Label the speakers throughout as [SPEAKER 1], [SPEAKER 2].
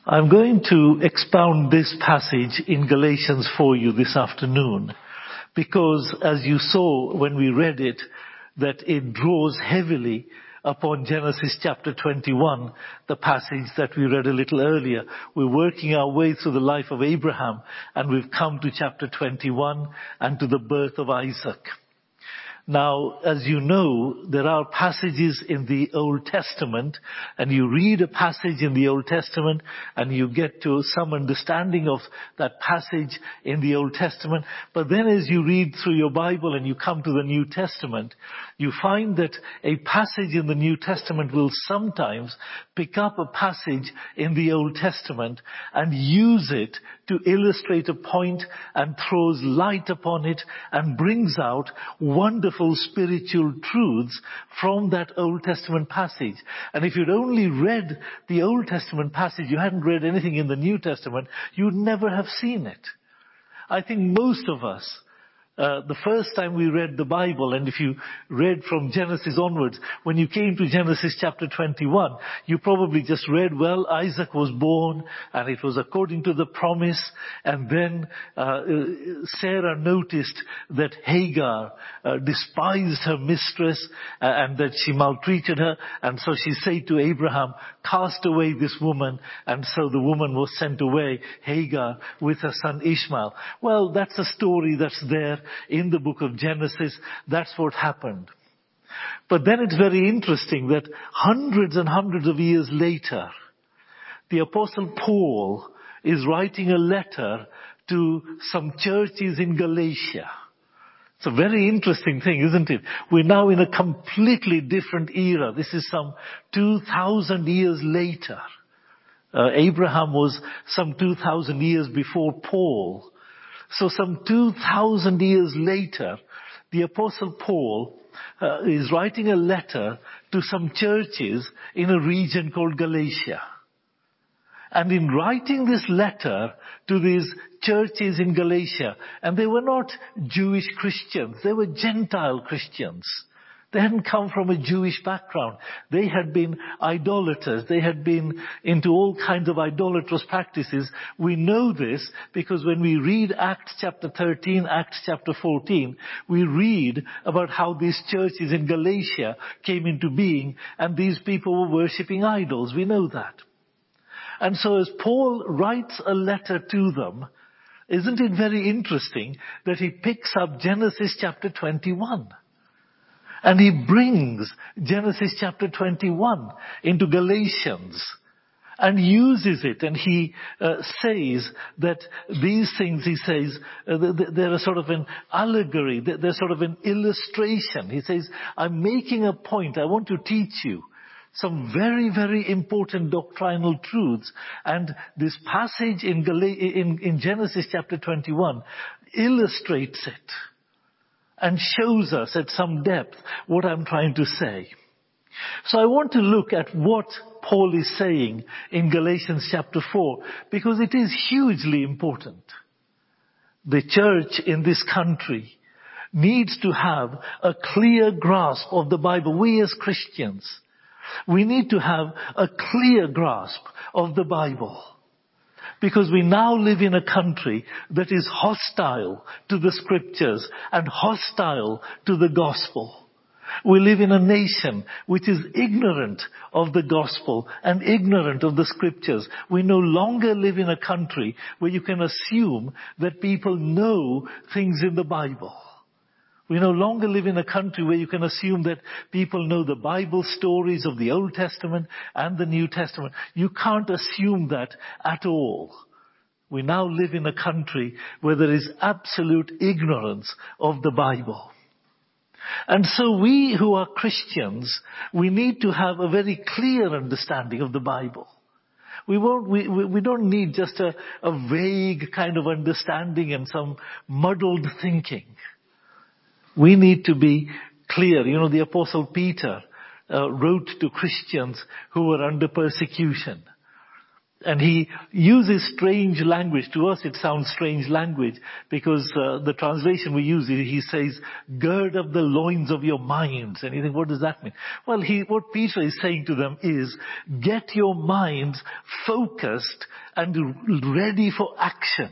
[SPEAKER 1] I'm going to expound this passage in Galatians for you this afternoon because, as you saw when we read it, that it draws heavily upon Genesis chapter 21, the passage that we read a little earlier. We're working our way through the life of Abraham, and we've come to chapter 21 and to the birth of Isaac. Now, as you know, there are passages in the Old Testament, and you read a passage in the Old Testament, and you get to some understanding of that passage in the Old Testament. But then as you read through your Bible and you come to the New Testament, you find that a passage in the New Testament will sometimes pick up a passage in the Old Testament and use it to illustrate a point and throws light upon it and brings out wonderful spiritual truths from that Old Testament passage. And if you'd only read the Old Testament passage, you hadn't read anything in the New Testament, you'd never have seen it. I think most of us, the first time we read the Bible, and if you read from Genesis onwards, when you came to Genesis chapter 21, you probably just read, well, Isaac was born, and it was according to the promise, and then Sarah noticed that Hagar despised her mistress, and that she maltreated her, and so she said to Abraham, cast away this woman, and so the woman was sent away, Hagar, with her son Ishmael. Well, that's a story that's there in the book of Genesis. That's what happened. But then it's very interesting that hundreds and hundreds of years later, the Apostle Paul is writing a letter to some churches in Galatia. It's a very interesting thing, isn't it? We're now in a completely different era. This is some 2,000 years later. Abraham was some 2,000 years before Paul. So some 2,000 years later, the Apostle Paul is writing a letter to some churches in a region called Galatia. And in writing this letter to these churches in Galatia, and they were not Jewish Christians, they were Gentile Christians. They hadn't come from a Jewish background. They had been idolaters. They had been into all kinds of idolatrous practices. We know this because when we read Acts chapter 13, Acts chapter 14, we read about how these churches in Galatia came into being, and these people were worshipping idols. We know that. And so as Paul writes a letter to them, isn't it very interesting that he picks up Genesis chapter 21? And he brings Genesis chapter 21 into Galatians and uses it. And he says that these things, he says, they're a sort of an allegory. They're sort of an illustration. He says, I'm making a point. I want to teach you some very, very important doctrinal truths. And this passage in Genesis chapter 21 illustrates it and shows us at some depth what I'm trying to say. So I want to look at what Paul is saying in Galatians chapter 4, because it is hugely important. The church in this country needs to have a clear grasp of the Bible. We as Christians, we need to have a clear grasp of the Bible. Because we now live in a country that is hostile to the scriptures and hostile to the gospel. We live in a nation which is ignorant of the gospel and ignorant of the scriptures. We no longer live in a country where you can assume that people know things in the Bible. We no longer live in a country where you can assume that people know the Bible stories of the Old Testament and the New Testament. You can't assume that at all. We now live in a country where there is absolute ignorance of the Bible. And so we who are Christians, we need to have a very clear understanding of the Bible. We don't need just a vague kind of understanding and some muddled thinking. We need to be clear. You know, the Apostle Peter wrote to Christians who were under persecution. And he uses strange language. To us it sounds strange language because the translation we use, he says, gird up the loins of your minds. And you think, what does that mean? Well, what Peter is saying to them is, get your minds focused and ready for action.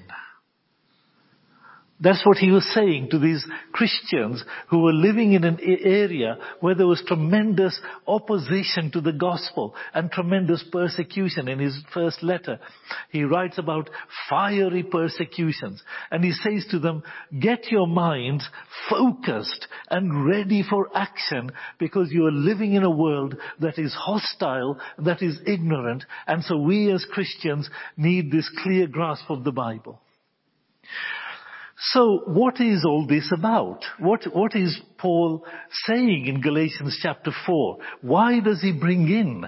[SPEAKER 1] That's what he was saying to these Christians who were living in an area where there was tremendous opposition to the gospel and tremendous persecution. In his first letter, he writes about fiery persecutions. And he says to them, get your minds focused and ready for action because you are living in a world that is hostile, that is ignorant. And so we as Christians need this clear grasp of the Bible. So what is all this about? What is Paul saying in Galatians chapter 4? Why does he bring in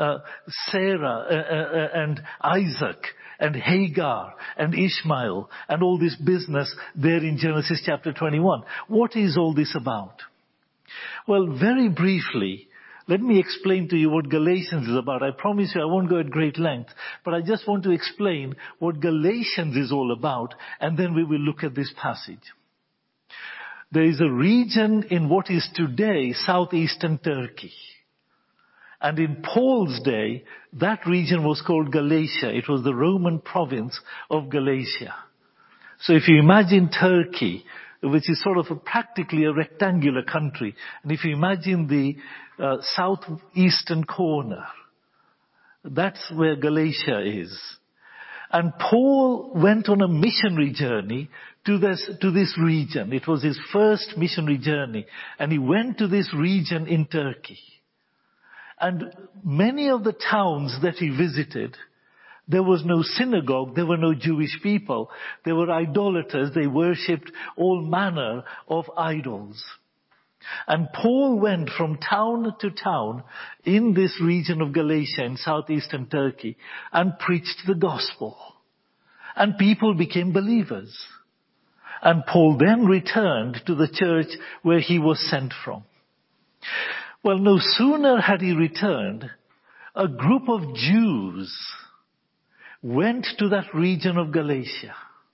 [SPEAKER 1] Sarah and Isaac and Hagar and Ishmael and all this business there in Genesis chapter 21? What is all this about? Well, very briefly, let me explain to you what Galatians is about. I promise you I won't go at great length, but I just want to explain what Galatians is all about, and then we will look at this passage. There is a region in what is today southeastern Turkey. And in Paul's day, that region was called Galatia. It was the Roman province of Galatia. So if you imagine Turkey, which is sort of practically a rectangular country, and if you imagine the southeastern corner, that's where Galatia is. And Paul went on a missionary journey to this region. It was his first missionary journey, and he went to this region in Turkey. And many of the towns that he visited, there was no synagogue, there were no Jewish people. They were idolaters, they worshipped all manner of idols. And Paul went from town to town in this region of Galatia in southeastern Turkey and preached the gospel. And people became believers. And Paul then returned to the church where he was sent from. Well, no sooner had he returned, a group of Jews went to that region of Galatia.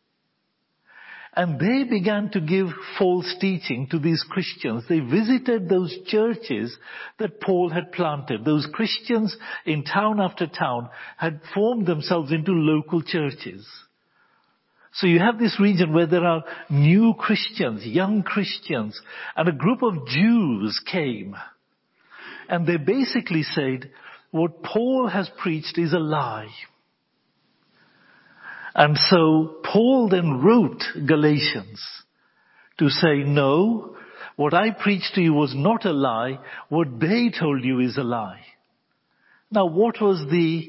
[SPEAKER 1] And they began to give false teaching to these Christians. They visited those churches that Paul had planted. Those Christians in town after town had formed themselves into local churches. So you have this region where there are new Christians, young Christians, and a group of Jews came. And they basically said, what Paul has preached is a lie. And so Paul then wrote Galatians to say, no, what I preached to you was not a lie. What they told you is a lie. Now, what was the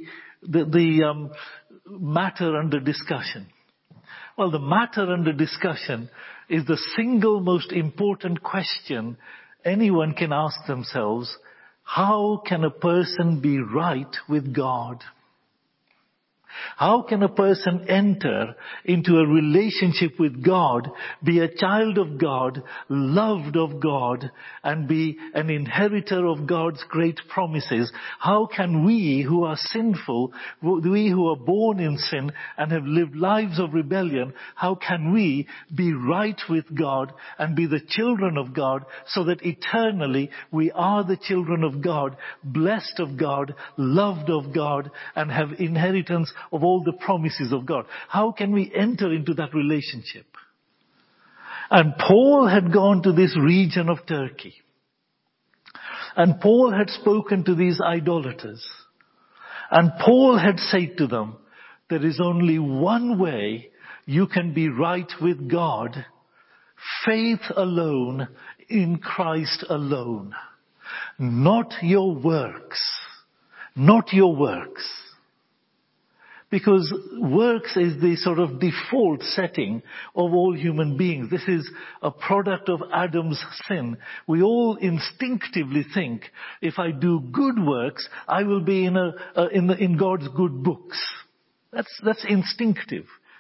[SPEAKER 1] matter under discussion? Well, the matter under discussion is the single most important question anyone can ask themselves. How can a person be right with God? How can a person enter into a relationship with God, be a child of God, loved of God, and be an inheritor of God's great promises? How can we who are sinful, we who are born in sin and have lived lives of rebellion, how can we be right with God and be the children of God so that eternally we are the children of God, blessed of God, loved of God, and have inheritance of all the promises of God? How can we enter into that relationship? And Paul had gone to this region of Turkey. And Paul had spoken to these idolaters. And Paul had said to them, there is only one way you can be right with God. Faith alone, in Christ alone. Not your works. Not your works. Because works is the sort of default setting of all human beings. This is a product of Adam's sin. We all instinctively think, if I do good works, I will be in God's good books. That's instinctive.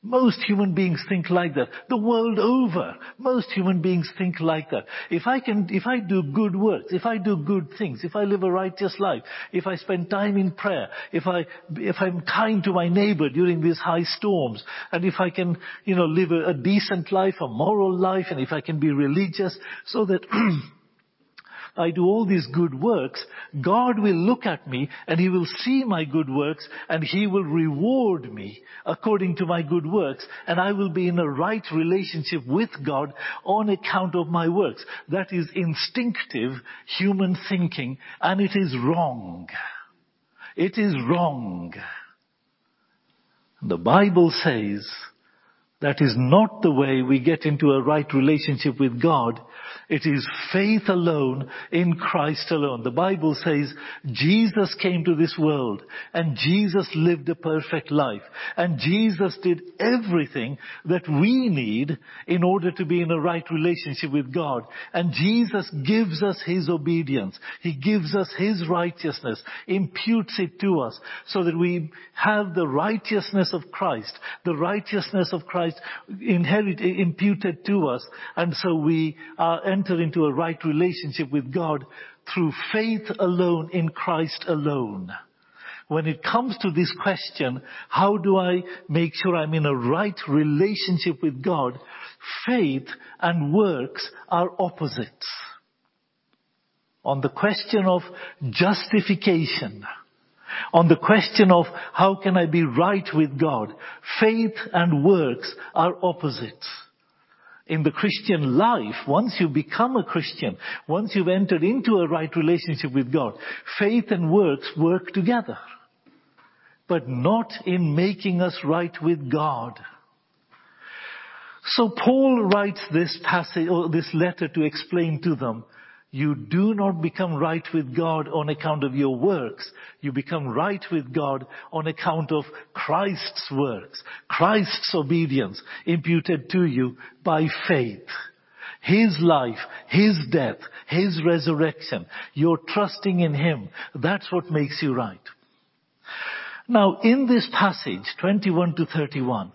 [SPEAKER 1] Most human beings think like that. The world over, most human beings think like that. If I do good works, if I do good things, if I live a righteous life, if I spend time in prayer, if I'm kind to my neighbor during these high storms, and if I can, live a decent life, a moral life, and if I can be religious, so that I do all these good works, God will look at me and He will see my good works and He will reward me according to my good works, and I will be in a right relationship with God on account of my works. That is instinctive human thinking, and it is wrong. It is wrong. The Bible says that is not the way we get into a right relationship with God. It is faith alone in Christ alone. The Bible says Jesus came to this world and Jesus lived a perfect life. And Jesus did everything that we need in order to be in a right relationship with God. And Jesus gives us His obedience. He gives us His righteousness, imputes it to us so that we have the righteousness of Christ. The righteousness of Christ imputed to us, and so we enter into a right relationship with God through faith alone in Christ alone. When it comes to this question, how do I make sure I'm in a right relationship with God? Faith and works are opposites. On the question of justification, on the question of how can I be right with God, faith and works are opposites. In the Christian life, once you become a Christian, once you've entered into a right relationship with God, faith and works work together. But not in making us right with God. So Paul writes this passage or this letter to explain to them, you do not become right with God on account of your works. You become right with God on account of Christ's works, Christ's obedience imputed to you by faith. His life, His death, His resurrection. You're trusting in Him. That's what makes you right. Now, in this passage, 21 to 31,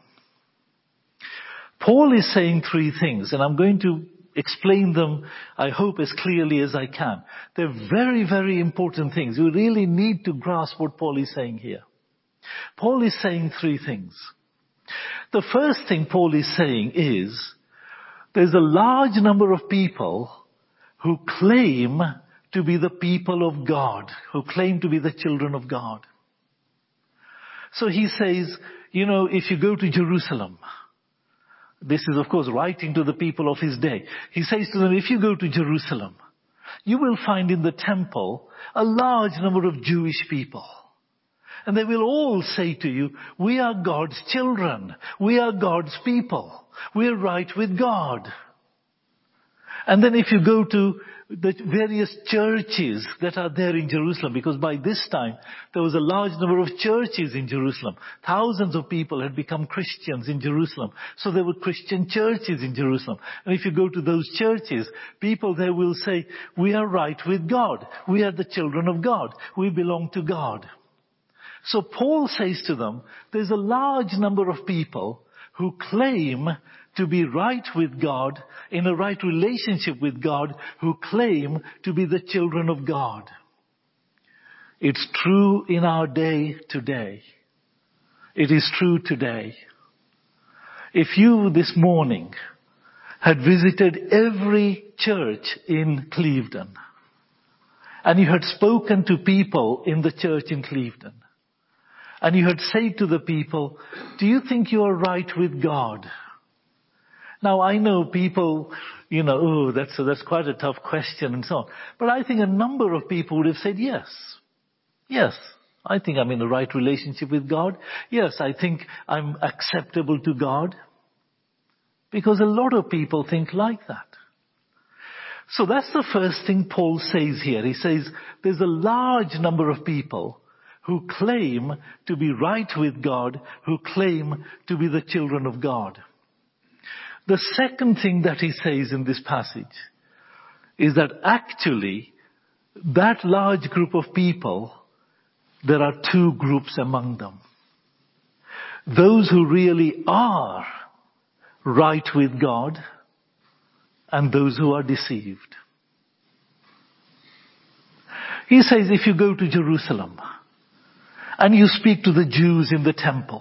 [SPEAKER 1] Paul is saying three things, and I'm going to explain them, I hope, as clearly as I can. They're very, very important things. You really need to grasp what Paul is saying here. Paul is saying three things. The first thing Paul is saying is, there's a large number of people who claim to be the people of God, who claim to be the children of God. So he says, if you go to Jerusalem, this is, of course, writing to the people of his day. He says to them, if you go to Jerusalem, you will find in the temple a large number of Jewish people. And they will all say to you, we are God's children. We are God's people. We are right with God. And then if you go to the various churches that are there in Jerusalem, because by this time there was a large number of churches in Jerusalem. Thousands of people had become Christians in Jerusalem. So there were Christian churches in Jerusalem. And if you go to those churches, people there will say, we are right with God. We are the children of God. We belong to God. So Paul says to them, there's a large number of people who claim to be right with God, in a right relationship with God, who claim to be the children of God. It's true in our day today. It is true today. If you this morning had visited every church in Clevedon, and you had spoken to people in the church in Clevedon, and you had said to the people, do you think you are right with God? Now I know people, that's quite a tough question and so on. But I think a number of people would have said yes. Yes, I think I'm in the right relationship with God. Yes, I think I'm acceptable to God. Because a lot of people think like that. So that's the first thing Paul says here. He says there's a large number of people who claim to be right with God, who claim to be the children of God. The second thing that he says in this passage is that actually, that large group of people, there are two groups among them. those who really are right with God and those who are deceived. He says if you go to Jerusalem and you speak to the Jews in the temple,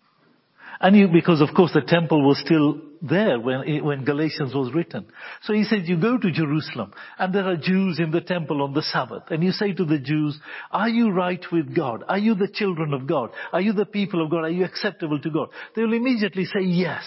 [SPEAKER 1] and because of course the temple was still there when Galatians was written. So he says you go to Jerusalem and there are Jews in the temple on the Sabbath, and you say to the Jews, are you right with God? Are you the children of God? Are you the people of God? Are you acceptable to God? They will immediately say yes.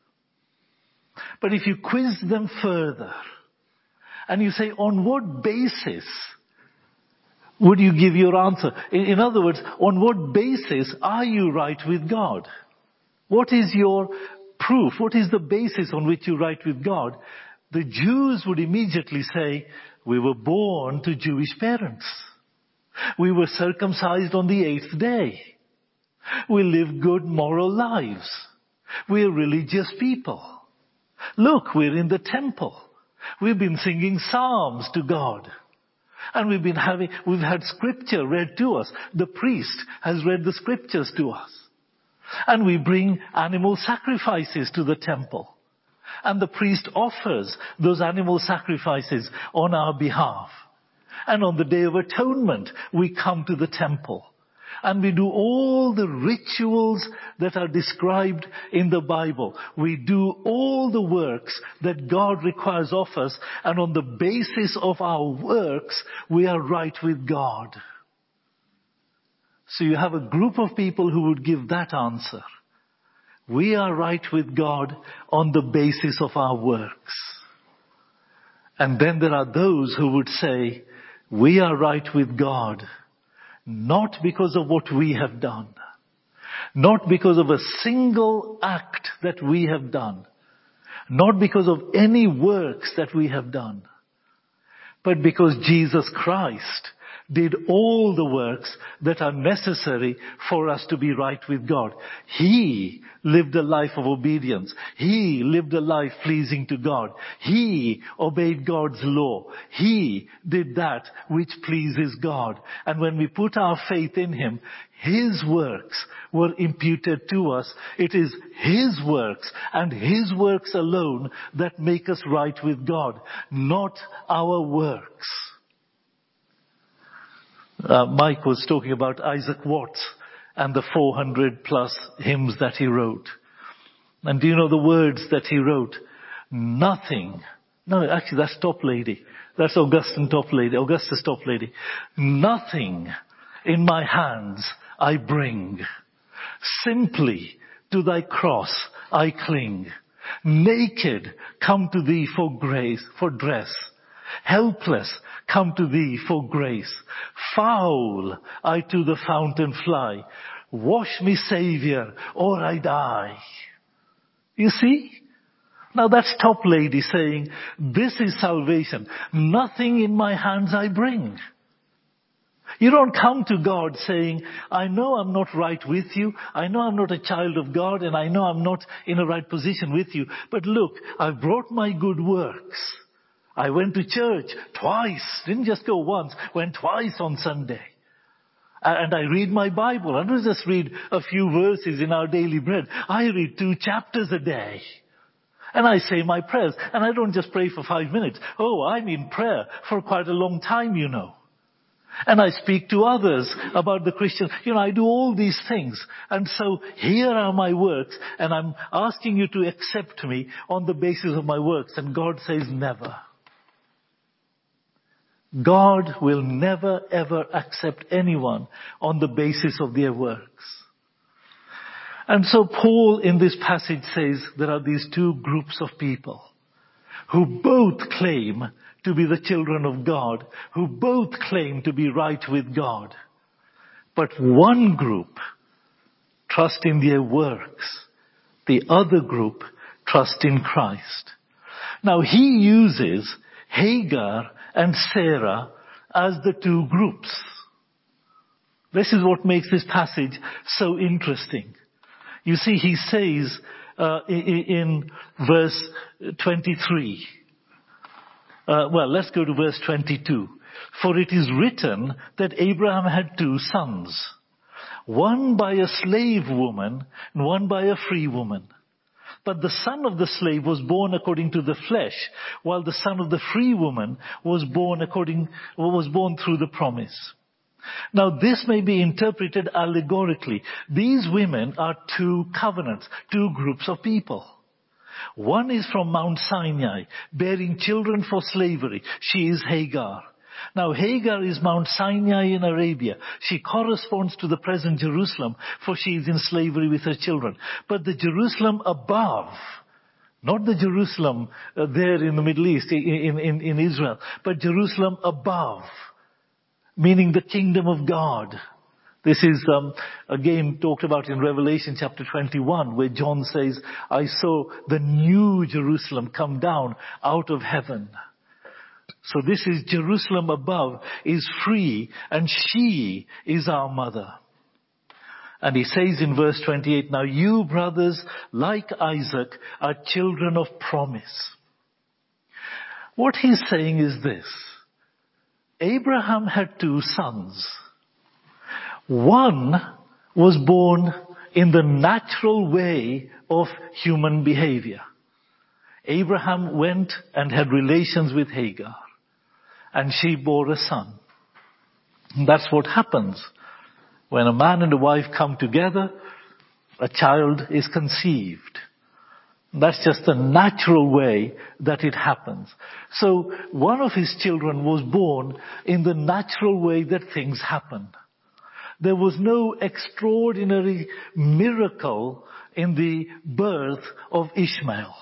[SPEAKER 1] But if you quiz them further and you say, on what basis would you give your answer? In other words, on what basis are you right with God? What is your proof? What is the basis on which you're right with God? The Jews would immediately say, we were born to Jewish parents. We were circumcised on the 8th day. We live good moral lives. We're religious people. Look, we're in the temple. We've been singing psalms to God. And we've had scripture read to us. The priest has read the scriptures to us. And we bring animal sacrifices to the temple. And the priest offers those animal sacrifices on our behalf. And on the Day of Atonement, we come to the temple. And we do all the rituals that are described in the Bible. We do all the works that God requires of us. And on the basis of our works, we are right with God. So you have a group of people who would give that answer. We are right with God on the basis of our works. And then there are those who would say, we are right with God, not because of what we have done, not because of a single act that we have done, not because of any works that we have done, but because Jesus Christ did all the works that are necessary for us to be right with God. He lived a life of obedience. He lived a life pleasing to God. He obeyed God's law. He did that which pleases God. And when we put our faith in Him, His works were imputed to us. It is His works and His works alone that make us right with God, not our works. Mike was talking about Isaac Watts and the 400 plus hymns that he wrote. And do you know the words that he wrote? Nothing. No, actually that's Toplady. That's Augustus Toplady. Nothing in my hands I bring. Simply to thy cross I cling. Naked come to thee for grace, for dress. Helpless, come to thee for grace. Foul, I to the fountain fly. Wash me, Savior, or I die. You see? Now that's Toplady saying, this is salvation. Nothing in my hands I bring. You don't come to God saying, I know I'm not right with you. I know I'm not a child of God, and I know I'm not in a right position with you. But look, I've brought my good works. I went to church twice, didn't just go once, went twice on Sunday. And I read my Bible. I don't just read a few verses in our daily bread. I read 2 chapters a day. And I say my prayers. And I don't just pray for 5 minutes. Oh, I'm in prayer for quite a long time, you know. And I speak to others about the Christian. You know, I do all these things. And so here are my works. And I'm asking you to accept me on the basis of my works. And God says never. God will never ever accept anyone on the basis of their works. And so Paul in this passage says there are these 2 groups of people who both claim to be the children of God, who both claim to be right with God. But one group trust in their works. The other group trust in Christ. Now he uses Hagar and Sarah as the 2 groups. This is what makes this passage so interesting. You see, he says in verse 23, let's go to verse 22. For it is written that Abraham had 2 sons, one by a slave woman and one by a free woman. But the son of the slave was born according to the flesh, while the son of the free woman was born through the promise. Now this may be interpreted allegorically. These women are two covenants, two groups of people. One is from Mount Sinai, bearing children for slavery. She is Hagar. Now Hagar is Mount Sinai in Arabia. She corresponds to the present Jerusalem, for she is in slavery with her children. But the Jerusalem above, not the Jerusalem there in the Middle East, in Israel, but Jerusalem above, meaning the kingdom of God. This is again talked about in Revelation chapter 21, where John says, I saw the new Jerusalem come down out of heaven. So this is Jerusalem above is free, and she is our mother. And he says in verse 28, now you brothers, like Isaac, are children of promise. What he's saying is this. Abraham had two sons. One was born in the natural way of human behavior. Abraham went and had relations with Hagar, and she bore a son. And that's what happens. When a man and a wife come together, a child is conceived. That's just the natural way that it happens. So one of his children was born in the natural way that things happen. There was no extraordinary miracle in the birth of Ishmael.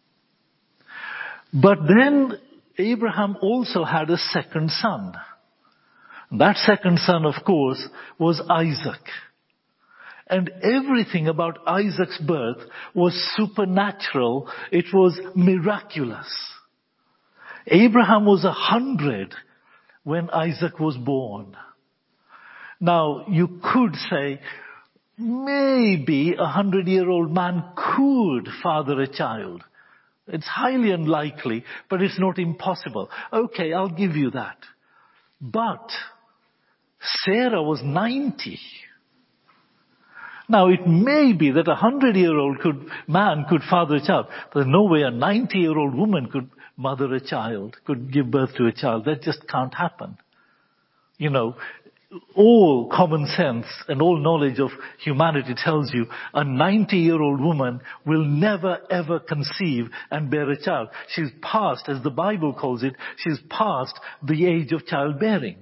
[SPEAKER 1] But then Abraham also had a second son. That second son, of course, was Isaac. And everything about Isaac's birth was supernatural. It was miraculous. Abraham was 100 when Isaac was born. Now, you could say, maybe a 100-year-old man could father a child. It's highly unlikely, but it's not impossible. Okay, I'll give you that. But Sarah was 90. Now, it may be that a 100-year-old man could father a child, but no way a 90-year-old woman could mother a child, could give birth to a child. That just can't happen. You know, all common sense and all knowledge of humanity tells you a 90-year-old woman will never ever conceive and bear a child. She's past, as the Bible calls it, she's past the age of childbearing.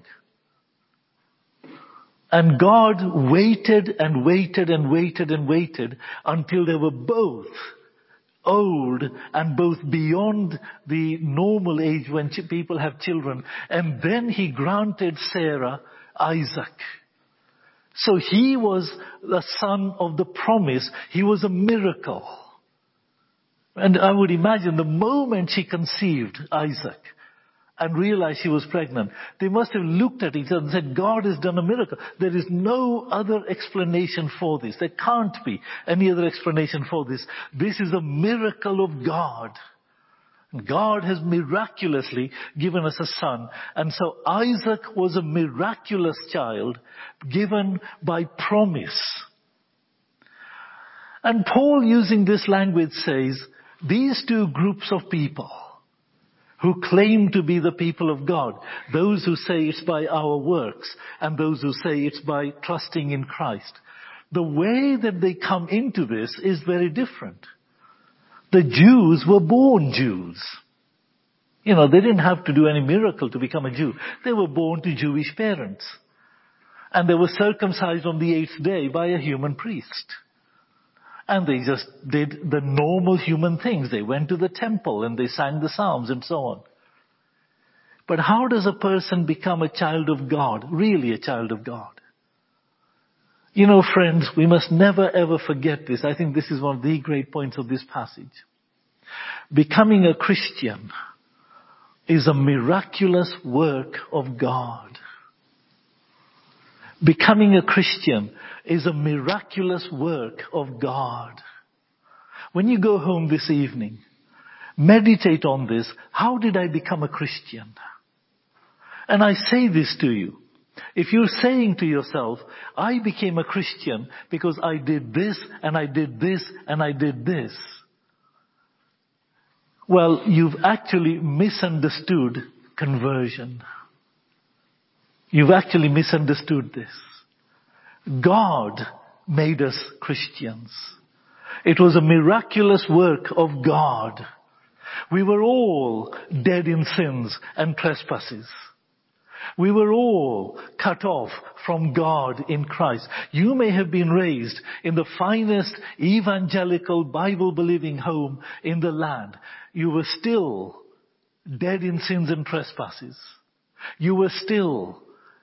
[SPEAKER 1] And God waited and waited and waited and waited until they were both old and both beyond the normal age when people have children. And then he granted Sarah Isaac. So he was the son of the promise. He was a miracle. And I would imagine the moment she conceived Isaac and realized she was pregnant, they must have looked at each other and said, God has done a miracle. There is no other explanation for this. There can't be any other explanation for this. This is a miracle of God. God has miraculously given us a son. And so Isaac was a miraculous child given by promise. And Paul, using this language, says, these two groups of people who claim to be the people of God, those who say it's by our works and those who say it's by trusting in Christ, the way that they come into this is very different. The Jews were born Jews. You know, they didn't have to do any miracle to become a Jew. They were born to Jewish parents. And they were circumcised on the 8th day by a human priest. And they just did the normal human things. They went to the temple and they sang the Psalms and so on. But how does a person become a child of God, really a child of God? You know, friends, we must never ever forget this. I think this is one of the great points of this passage. Becoming a Christian is a miraculous work of God. Becoming a Christian is a miraculous work of God. When you go home this evening, meditate on this. How did I become a Christian? And I say this to you. If you're saying to yourself, I became a Christian because I did this and I did this and I did this, well, you've actually misunderstood conversion. You've actually misunderstood this. God made us Christians. It was a miraculous work of God. We were all dead in sins and trespasses. We were all cut off from God in Christ. You may have been raised in the finest evangelical Bible-believing home in the land. You were still dead in sins and trespasses. You were still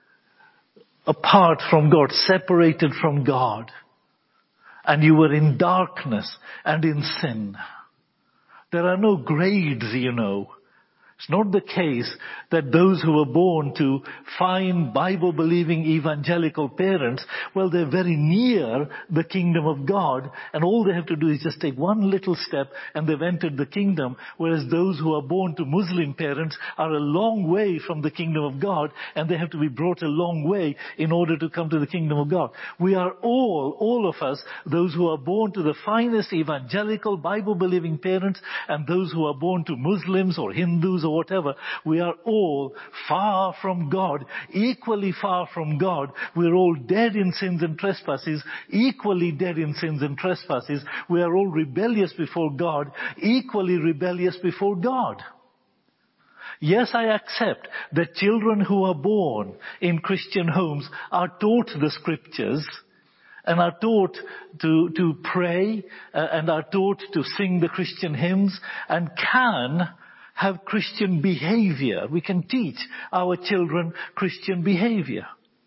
[SPEAKER 1] apart from God, separated from God. And you were in darkness and in sin. There are no grades, you know. It's not the case that those who were born to fine Bible-believing evangelical parents, well, they're very near the kingdom of God, and all they have to do is just take one little step and they've entered the kingdom, whereas those who are born to Muslim parents are a long way from the kingdom of God, and they have to be brought a long way in order to come to the kingdom of God. We are all of us, those who are born to the finest evangelical Bible-believing parents, and those who are born to Muslims or Hindus or whatever, we are all far from God, equally far from God. We're all dead in sins and trespasses, equally dead in sins and trespasses. We are all rebellious before God, equally rebellious before God. Yes, I accept that children who are born in Christian homes are taught the scriptures and are taught to pray and are taught to sing the Christian hymns and can have Christian behavior. We can teach our children Christian behavior.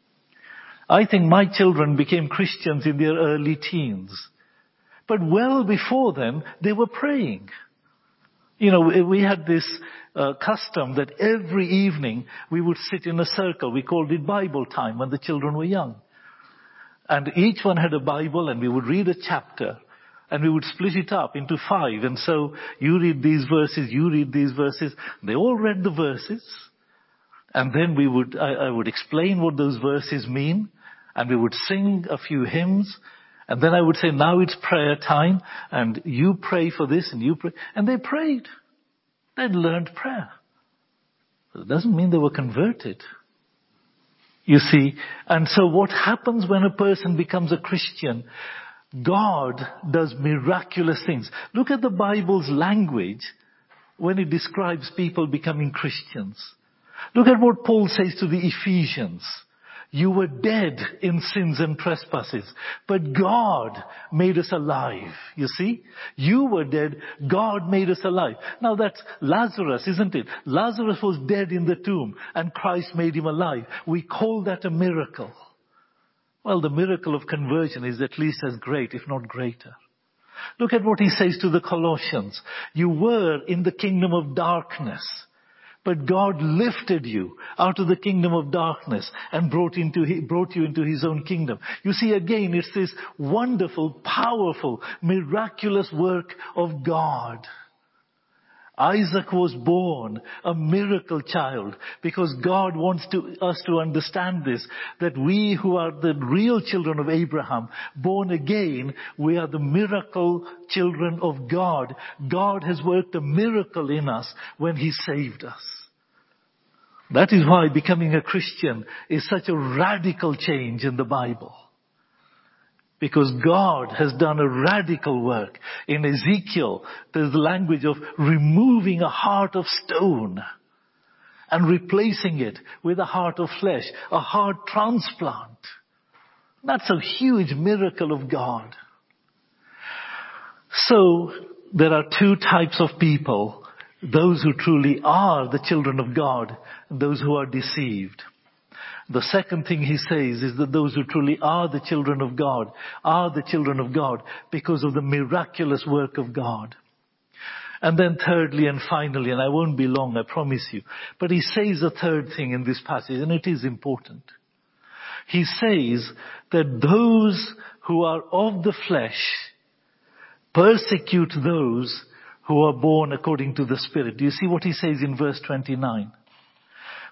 [SPEAKER 1] I think my children became Christians in their early teens. But well before then, they were praying. You know, we had this custom that every evening we would sit in a circle. We called it Bible time when the children were young. And each one had a Bible and we would read a chapter. And we would split it up into 5. And so you read these verses, you read these verses. They all read the verses. And then I would explain what those verses mean. And we would sing a few hymns. And then I would say, now it's prayer time. And you pray for this and you pray. And they prayed. They'd learned prayer. But it doesn't mean they were converted. You see, and so what happens when a person becomes a Christian? God does miraculous things. Look at the Bible's language when it describes people becoming Christians. Look at what Paul says to the Ephesians. You were dead in sins and trespasses, but God made us alive. You see? You were dead, God made us alive. Now that's Lazarus, isn't it? Lazarus was dead in the tomb and Christ made him alive. We call that a miracle. Well, the miracle of conversion is at least as great, if not greater. Look at what he says to the Colossians. You were in the kingdom of darkness, but God lifted you out of the kingdom of darkness and brought you into his own kingdom. You see, again, it's this wonderful, powerful, miraculous work of God. Isaac was born a miracle child because God wants us to understand this, that we who are the real children of Abraham, born again, we are the miracle children of God. God has worked a miracle in us when he saved us. That is why becoming a Christian is such a radical change in the Bible. Because God has done a radical work. In Ezekiel, there's the language of removing a heart of stone and replacing it with a heart of flesh, a heart transplant. That's a huge miracle of God. So, there are 2 types of people. Those who truly are the children of God, and those who are deceived. The second thing he says is that those who truly are the children of God are the children of God because of the miraculous work of God. And then thirdly and finally, and I won't be long, I promise you, but he says a third thing in this passage, and it is important. He says that those who are of the flesh persecute those who are born according to the Spirit. Do you see what he says in verse 29?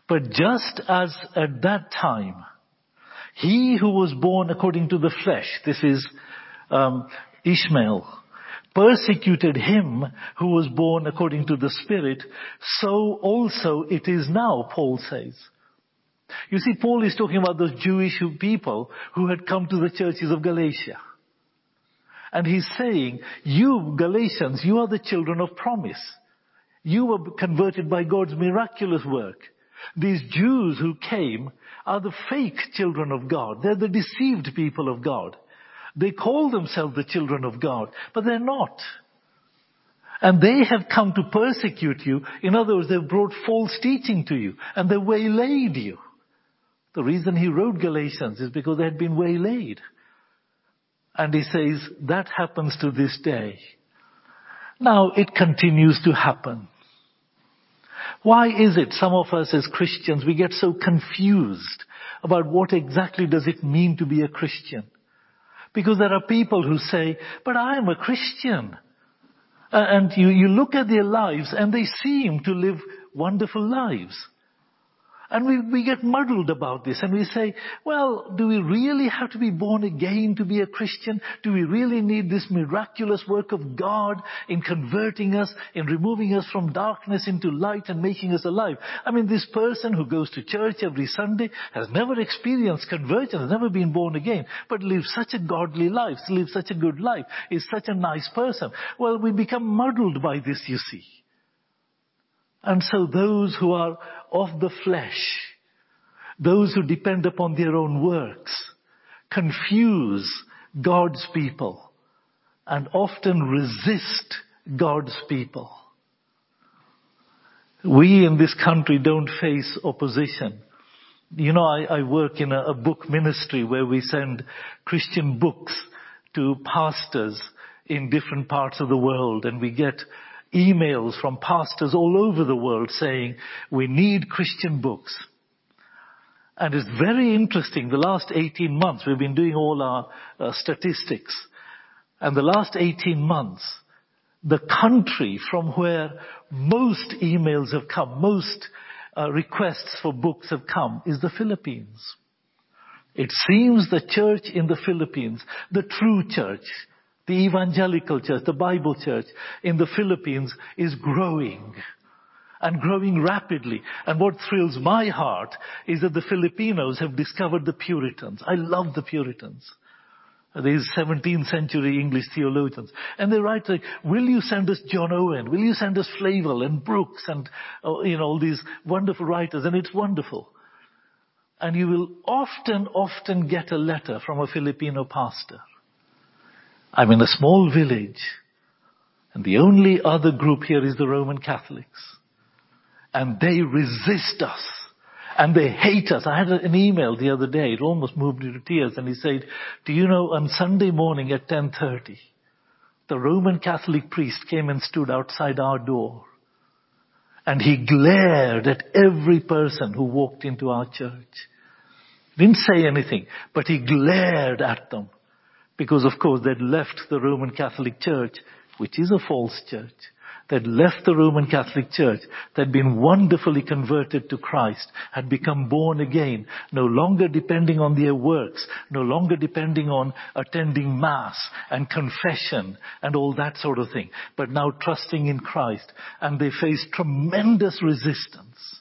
[SPEAKER 1] But just as at that time, he who was born according to the flesh, this is Ishmael, persecuted him who was born according to the Spirit, so also it is now, Paul says. You see, Paul is talking about those Jewish people who had come to the churches of Galatia. And he's saying, you Galatians, you are the children of promise. You were converted by God's miraculous work. These Jews who came are the fake children of God. They're the deceived people of God. They call themselves the children of God, but they're not. And they have come to persecute you. In other words, they've brought false teaching to you, and they waylaid you. The reason he wrote Galatians is because they had been waylaid. And he says, that happens to this day. Now, it continues to happen. Why is it some of us as Christians, we get so confused about what exactly does it mean to be a Christian? Because there are people who say, but I am a Christian. And you look at their lives and they seem to live wonderful lives. And we get muddled about this and we say, well, do we really have to be born again to be a Christian? Do we really need this miraculous work of God in converting us, in removing us from darkness into light and making us alive? I mean, this person who goes to church every Sunday has never experienced conversion, has never been born again, but lives such a godly life, lives such a good life, is such a nice person. Well, we become muddled by this, you see. And so those who are of the flesh, those who depend upon their own works, confuse God's people and often resist God's people. We in this country don't face opposition. You know, I work in a book ministry where we send Christian books to pastors in different parts of the world, and we get emails from pastors all over the world saying, we need Christian books. And it's very interesting. The last 18 months, we've been doing all our statistics. And the last 18 months, the country from where most emails have come, most requests for books have come, is the Philippines. It seems the church in the Philippines, the true church, the evangelical church, the Bible church in the Philippines is growing and growing rapidly. And what thrills my heart is that the Filipinos have discovered the Puritans. I love the Puritans. These 17th century English theologians. And they write like, will you send us John Owen? Will you send us Flavel and Brooks and, all these wonderful writers? And it's wonderful. And you will often get a letter from a Filipino pastor. I'm in a small village, and the only other group here is the Roman Catholics. And they resist us, and they hate us. I had an email the other day, it almost moved me to tears, and he said, do you know, on Sunday morning at 10:30, the Roman Catholic priest came and stood outside our door, and he glared at every person who walked into our church. Didn't say anything, but he glared at them. Because, of course, they'd left the Roman Catholic Church, which is a false church. They'd left the Roman Catholic Church. They'd been wonderfully converted to Christ, had become born again, no longer depending on their works, no longer depending on attending Mass and confession and all that sort of thing, but now trusting in Christ. And they faced tremendous resistance.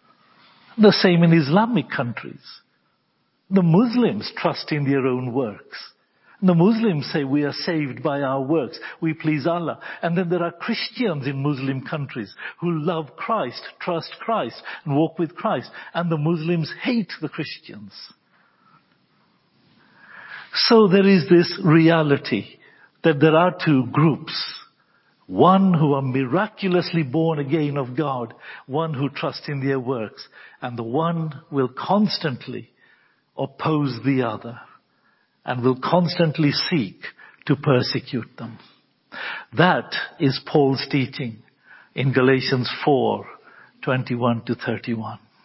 [SPEAKER 1] The same in Islamic countries. The Muslims trust in their own works. The Muslims say we are saved by our works. We please Allah. And then there are Christians in Muslim countries who love Christ, trust Christ, and walk with Christ. And the Muslims hate the Christians. So there is this reality that there are two groups. One who are miraculously born again of God. One who trust in their works. And the one will constantly oppose the other. And will constantly seek to persecute them. That is Paul's teaching in Galatians 4:21-31.